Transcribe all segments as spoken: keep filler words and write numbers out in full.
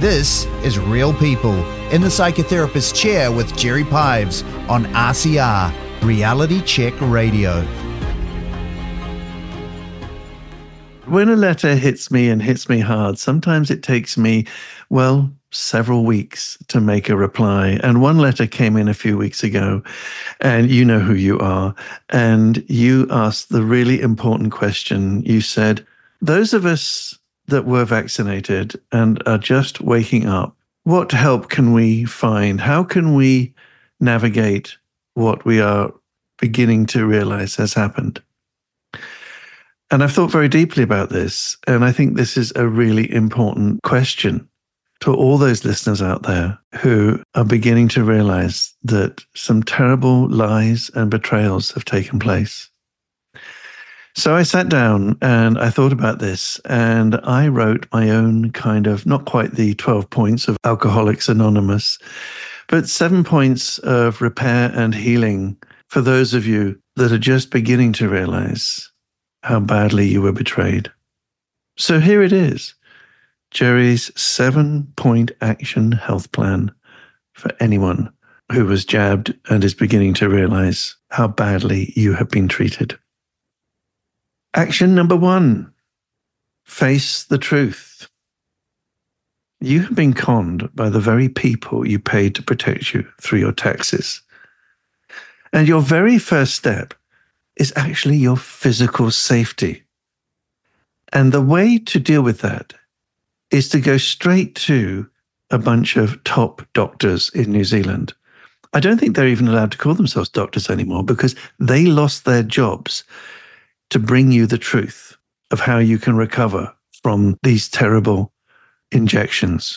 This is Real People in the Psychotherapist Chair with Jerry Pives on R C R, Reality Check Radio. When a letter hits me and hits me hard, sometimes it takes me, well, several weeks to make a reply. And one letter came in a few weeks ago, and you know who you are. And you asked the really important question. You said, those of us that were vaccinated and are just waking up, what help can we find? How can we navigate what we are beginning to realize has happened? And I've thought very deeply about this, and I think this is a really important question to all those listeners out there who are beginning to realize that some terrible lies and betrayals have taken place. So I sat down and I thought about this, and I wrote my own kind of, not quite the twelve points of Alcoholics Anonymous, but seven points of repair and healing for those of you that are just beginning to realize how badly you were betrayed. So here it is, Jerry's seven-point action health plan for anyone who was jabbed and is beginning to realize how badly you have been treated. Action number one, face the truth. You have been conned by the very people you paid to protect you through your taxes. And your very first step is actually your physical safety. And the way to deal with that is to go straight to a bunch of top doctors in New Zealand. I don't think they're even allowed to call themselves doctors anymore because they lost their jobs to bring you the truth of how you can recover from these terrible injections.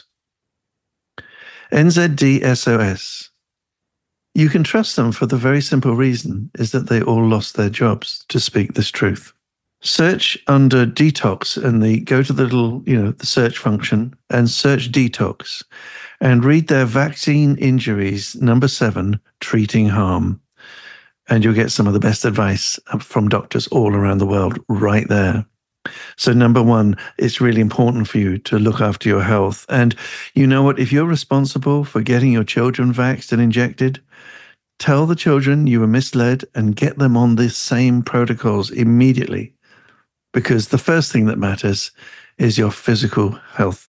N Z D S O S. You can trust them for the very simple reason is that they all lost their jobs to speak this truth. Search under detox and the go to the little, you know, the search function and search detox and read their vaccine injuries, number seven, treating harm. And you'll get some of the best advice from doctors all around the world right there. So number one, it's really important for you to look after your health. And you know what? If you're responsible for getting your children vaxxed and injected, tell the children you were misled and get them on the same protocols immediately. Because the first thing that matters is your physical health.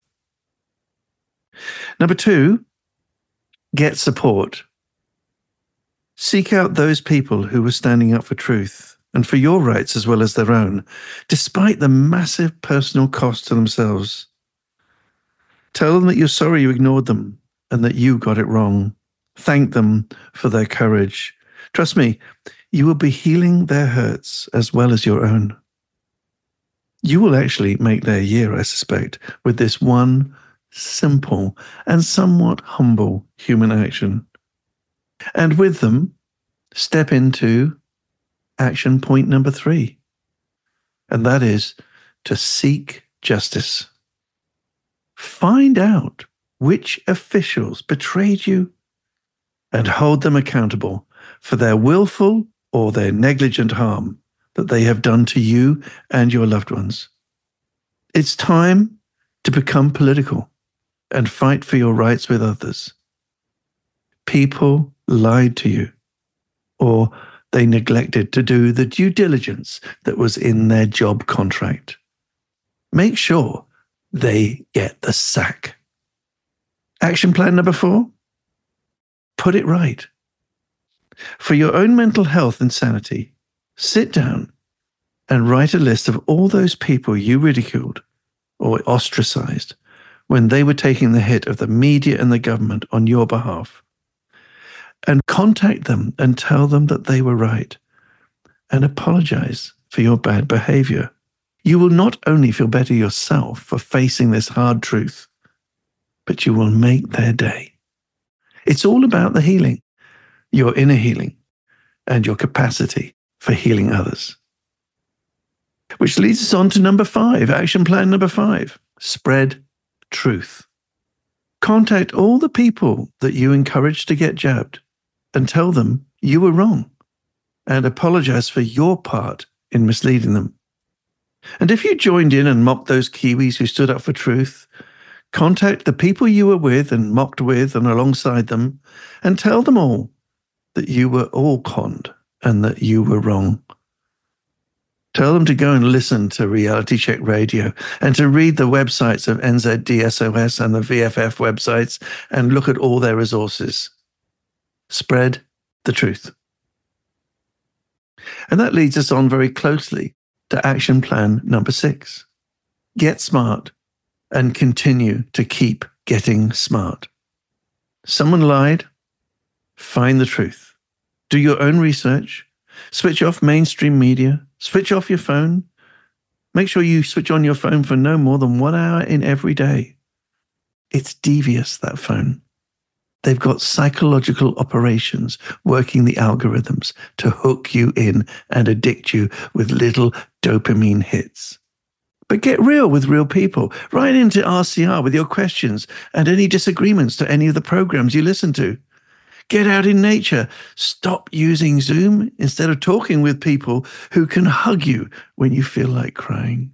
Number two, get support. Seek out those people who were standing up for truth and for your rights as well as their own, despite the massive personal cost to themselves. Tell them that you're sorry you ignored them and that you got it wrong. Thank them for their courage. Trust me, you will be healing their hurts as well as your own. You will actually make their year, I suspect, with this one simple and somewhat humble human action. And with them, step into action point number three, and that is to seek justice. Find out which officials betrayed you and hold them accountable for their willful or their negligent harm that they have done to you and your loved ones. It's time to become political and fight for your rights with others. People lied to you, or they neglected to do the due diligence that was in their job contract. Make sure they get the sack. Action plan number four, put it right. For your own mental health and sanity, sit down and write a list of all those people you ridiculed or ostracized when they were taking the hit of the media and the government on your behalf. And contact them and tell them that they were right. And apologize for your bad behavior. You will not only feel better yourself for facing this hard truth, but you will make their day. It's all about the healing, your inner healing, and your capacity for healing others. Which leads us on to number five, action plan number five, spread truth. Contact all the people that you encouraged to get jabbed and tell them you were wrong and apologize for your part in misleading them. And if you joined in and mocked those Kiwis who stood up for truth, Contact the people you were with and mocked with and alongside them, and tell them all that you were all conned and that you were wrong. Tell them to go and listen to Reality Check Radio and to read the websites of N Z D S O S and the V F F websites and look at all their resources. Spread the truth. And that leads us on very closely to action plan number six. Get smart and continue to keep getting smart. Someone lied. Find the truth. Do your own research. Switch off mainstream media. Switch off your phone. Make sure you switch on your phone for no more than one hour in every day. It's devious, that phone. They've got psychological operations working the algorithms to hook you in and addict you with little dopamine hits. But get real with real people. Write into R C R with your questions and any disagreements to any of the programs you listen to. Get out in nature. Stop using Zoom instead of talking with people who can hug you when you feel like crying.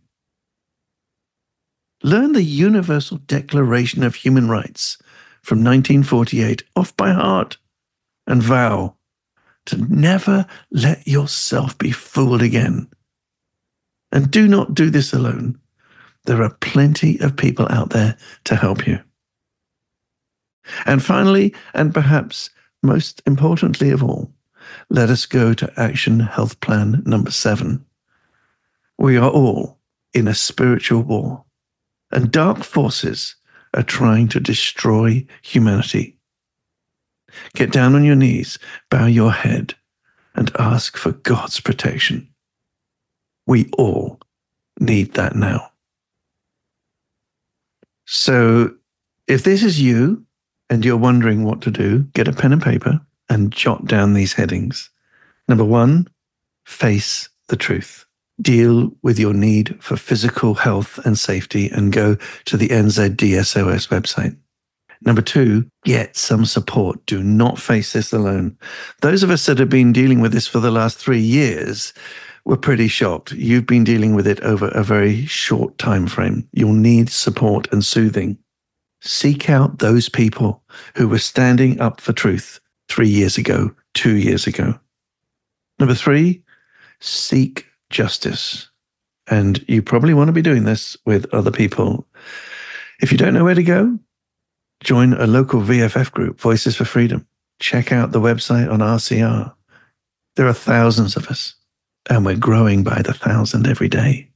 Learn the Universal Declaration of Human Rights from nineteen forty-eight off by heart and vow to never let yourself be fooled again. And do not do this alone. There are plenty of people out there to help you. And finally, and perhaps most importantly of all, let us go to Action Health Plan number seven. We are all in a spiritual war, and dark forces are trying to destroy humanity. Get down on your knees, bow your head, and ask for God's protection. We all need that now. So, if this is you, and you're wondering what to do, get a pen and paper and jot down these headings. Number one, face the truth. Deal with your need for physical health and safety and go to the N Z D S O S website. Number two, get some support. Do not face this alone. Those of us that have been dealing with this for the last three years were pretty shocked. You've been dealing with it over a very short time frame. You'll need support and soothing. Seek out those people who were standing up for truth three years ago, two years ago. Number three, seek justice. And you probably want to be doing this with other people. If you don't know where to go, join a local V F F group, Voices for Freedom. Check out the website on R C R. There are thousands of us, and we're growing by the thousand every day.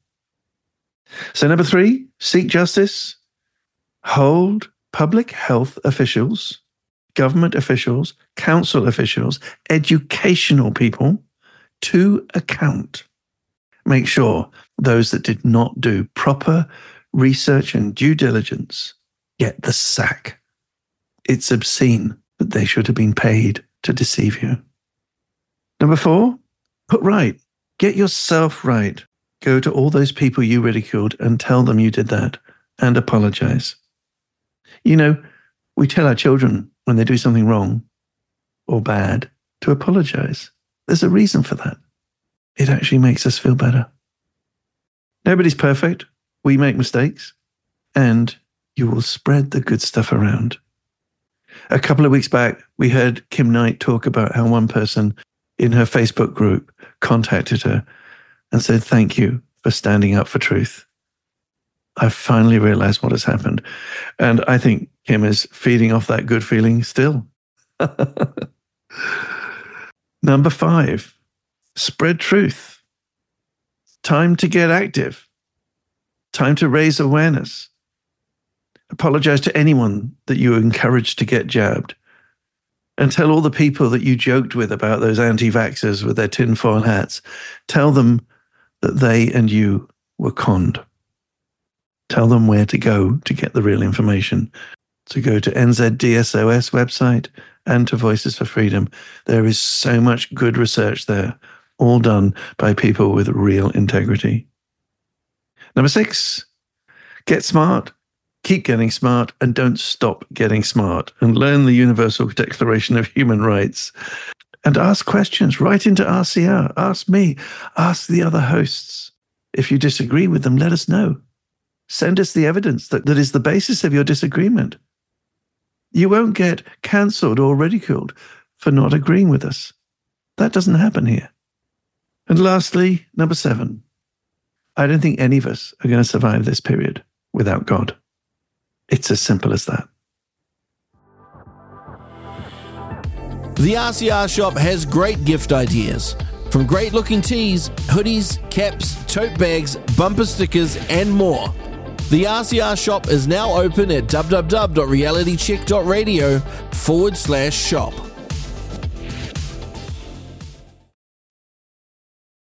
So number three, seek justice. Hold public health officials, government officials, council officials, educational people to account. Make sure those that did not do proper research and due diligence get the sack. It's obscene that they should have been paid to deceive you. Number four, put right. Get yourself right. Go to all those people you ridiculed and tell them you did that and apologize. You know, we tell our children when they do something wrong or bad to apologize. There's a reason for that. It actually makes us feel better. Nobody's perfect. We make mistakes, and you will spread the good stuff around. A couple of weeks back, we heard Kim Knight talk about how one person in her Facebook group contacted her and said, "Thank you for standing up for truth. I've finally realized what has happened." And I think Kim is feeding off that good feeling still. Number five, spread truth. Time to get active. Time to raise awareness. Apologize to anyone that you encouraged to get jabbed. And tell all the people that you joked with about those anti-vaxxers with their tinfoil hats, tell them that they and you were conned. Tell them where to go to get the real information. To go to N Z D S O S website and to Voices for Freedom. There is so much good research there, all done by people with real integrity. Number six, get smart. Keep getting smart and don't stop getting smart, and learn the Universal Declaration of Human Rights and ask questions. Write into R C R. Ask me. Ask the other hosts. If you disagree with them, let us know. Send us the evidence that, that is the basis of your disagreement. You won't get cancelled or ridiculed for not agreeing with us. That doesn't happen here. And lastly, number seven, I don't think any of us are going to survive this period without God. It's as simple as that. The R C R shop has great gift ideas. From great-looking tees, hoodies, caps, tote bags, bumper stickers, and more. The R C R shop is now open at www.realitycheck.radio forward slash shop.